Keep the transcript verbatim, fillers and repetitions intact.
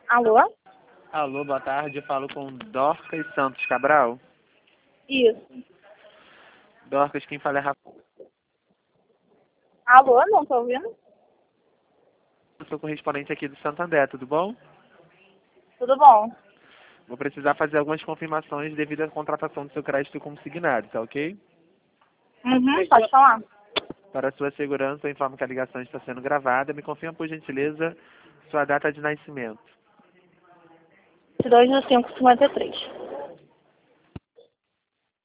Alô? Alô, boa tarde. Eu falo com Dorcas Santos Cabral. Isso. Dorcas, quem fala é Rafael. Alô, não tô ouvindo? Eu sou correspondente aqui do Santander, tudo bom? Tudo bom? Vou precisar fazer algumas confirmações devido à contratação do seu crédito consignado, tá ok? Uhum, pode falar. Para sua segurança, eu informo que a ligação está sendo gravada. Me confirma, por gentileza, sua data de nascimento. dois de cinco de cinquenta e três.